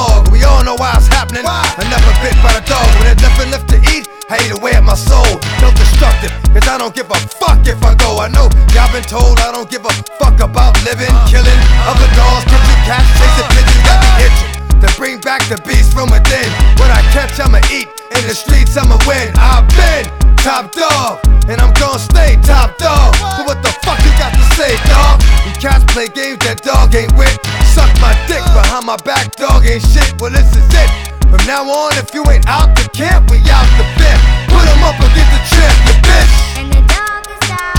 dog. We all know why it's happening. I never bit by the dog. When there's nothing left to eat, I eat away at my soul. No destructive, cause I don't give a fuck if I go. I know y'all been told I don't give a fuck about living, killing other dogs, catching cats, chasing pigeons, got me itching to bring back the beast from within. What I catch, I'ma eat. In the streets, I'ma win. I've been top dog, and I'm gon' stay top dog. So what the fuck you got to say, dog? You cats play games that dog ain't with. Suck my dick behind my back, dog ain't shit. Well, this is it. From now on, if you ain't out the camp, we out the bit. Put 'em up and get the champ, you bitch. And the dog is out.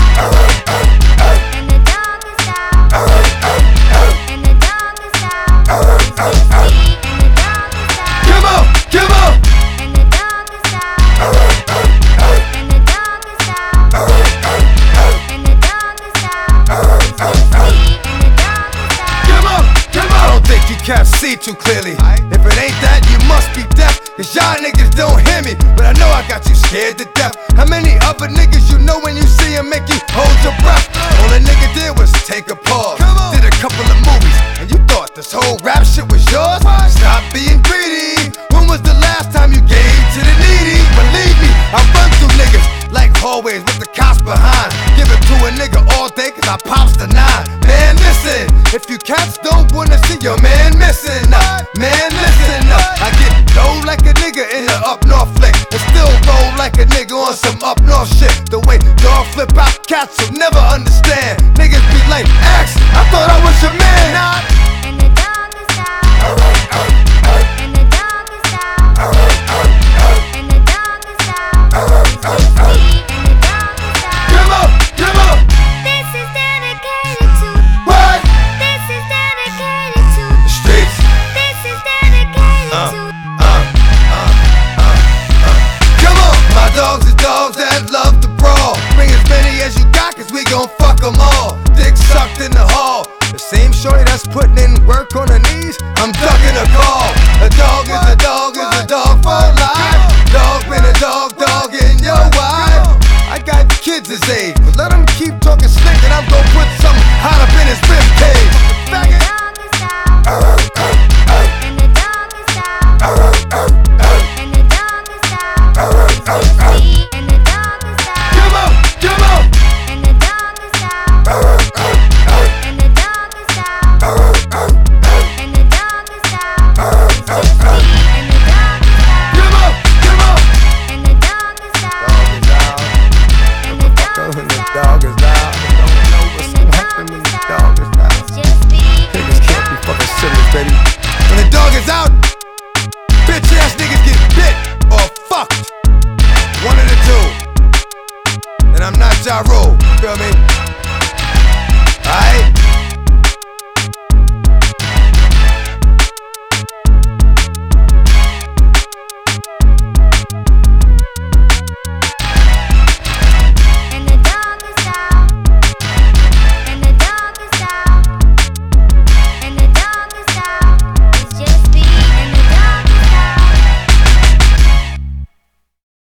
And the dog is out. And the dog is out. And the dog is out. Come on, come on. And the dog is out. And the dog is out. And the dog is out. And the dog is out. Come on, come on. I don't think you cats see too clearly. If it ain't that, you must be deaf. Cause y'all niggas don't hear me, but I know I got you scared to death. How many other niggas you know when you see him make you hold your breath? All a nigga did was take a pause. Did a couple of movies, and you thought this whole rap shit was yours? Stop being greedy. When was the last time you gave to the needy? Believe me, I run through niggas like hallways with the cops behind. Give it to a nigga all day cause I pops the 9. Man, listen, if you cats don't wanna see your man missing, man, listen up. I get low like a nigga in the up north flick, and still roll like a nigga on some up north shit. The way dog flip out cats will never understand. Niggas be like, X, I thought I was your man. Nah. And the dog is out. And the dog is out. And the dog is out. And the dog is out. Come on, come on. This is dedicated to. What? This is dedicated to. The streets. This is dedicated to. Come on, my dogs is dogs that love to brawl. Bring as many as you got, cause we gon' fuck 'em all. Dick sucked in the hall. The same shorty that's putting in work on her knees, I'm ducking a call. A dog is a dog is a dog for life. Dog been a dog, dog in your wife. I got kids his age, but let 'em keep talking slick and I'm gon' put something hot up in his rib